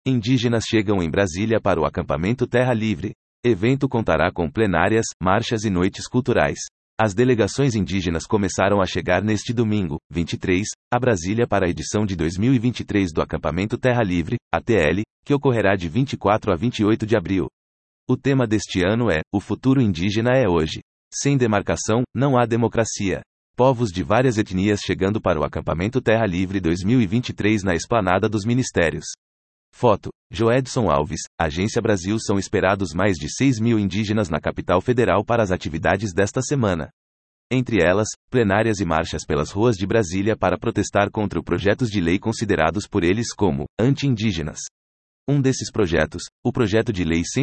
Indígenas chegam em Brasília para o acampamento Terra Livre. Evento contará com plenárias, marchas e noites culturais. As delegações indígenas começaram a chegar neste domingo, 23, a Brasília para a edição de 2023 do acampamento Terra Livre, ATL, que ocorrerá de 24 a 28 de abril. O tema deste ano é: O futuro indígena é hoje. Sem demarcação, não há democracia. Povos de várias etnias chegando para o acampamento Terra Livre 2023 na Esplanada dos Ministérios. Foto: Joedson Alves, Agência Brasil. São esperados mais de 6.000 indígenas na capital federal para as atividades desta semana. Entre elas, plenárias e marchas pelas ruas de Brasília para protestar contra projetos de lei considerados por eles como anti-indígenas. Um desses projetos, o Projeto de Lei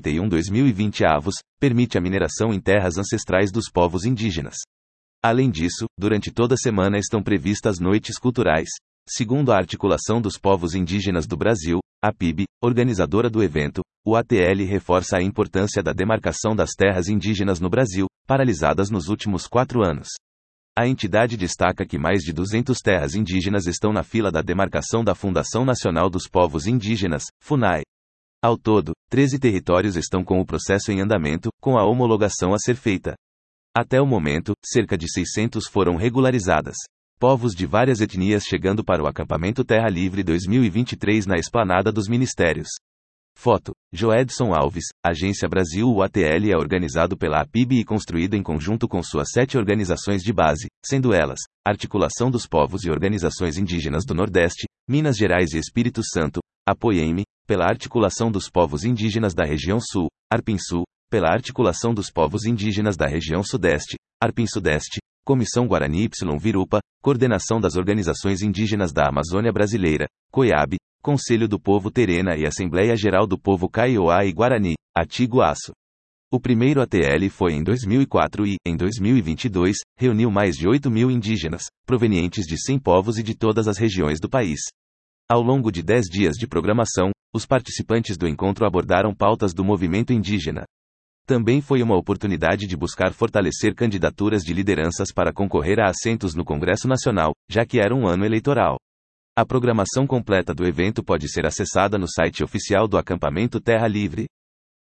191/2020 AVOS, permite a mineração em terras ancestrais dos povos indígenas. Além disso, durante toda a semana estão previstas noites culturais. Segundo a Articulação dos Povos Indígenas do Brasil, a PIB, organizadora do evento, o ATL reforça a importância da demarcação das terras indígenas no Brasil, paralisadas nos últimos 4 anos. A entidade destaca que mais de 200 terras indígenas estão na fila da demarcação da Fundação Nacional dos Povos Indígenas, FUNAI. Ao todo, 13 territórios estão com o processo em andamento, com a homologação a ser feita. Até o momento, cerca de 600 foram regularizadas. Povos de várias etnias chegando para o acampamento Terra Livre 2023 na Esplanada dos Ministérios. Foto: Joedson Alves, Agência Brasil. O ATL é organizado pela APIB e construído em conjunto com suas 7 organizações de base, sendo elas: Articulação dos Povos e Organizações Indígenas do Nordeste, Minas Gerais e Espírito Santo, Apoiem-me, pela Articulação dos Povos Indígenas da Região Sul, ARPINSul, pela Articulação dos Povos Indígenas da Região Sudeste, ARPINSudeste, Comissão Guarani Y-Virupa, Coordenação das Organizações Indígenas da Amazônia Brasileira, COIAB, Conselho do Povo Terena e Assembleia Geral do Povo Kaiowá e Guarani, Atiguaço. O primeiro ATL foi em 2004 e, em 2022, reuniu mais de 8.000 indígenas, provenientes de 100 povos e de todas as regiões do país. Ao longo de 10 dias de programação, os participantes do encontro abordaram pautas do movimento indígena. Também foi uma oportunidade de buscar fortalecer candidaturas de lideranças para concorrer a assentos no Congresso Nacional, já que era um ano eleitoral. A programação completa do evento pode ser acessada no site oficial do acampamento Terra Livre.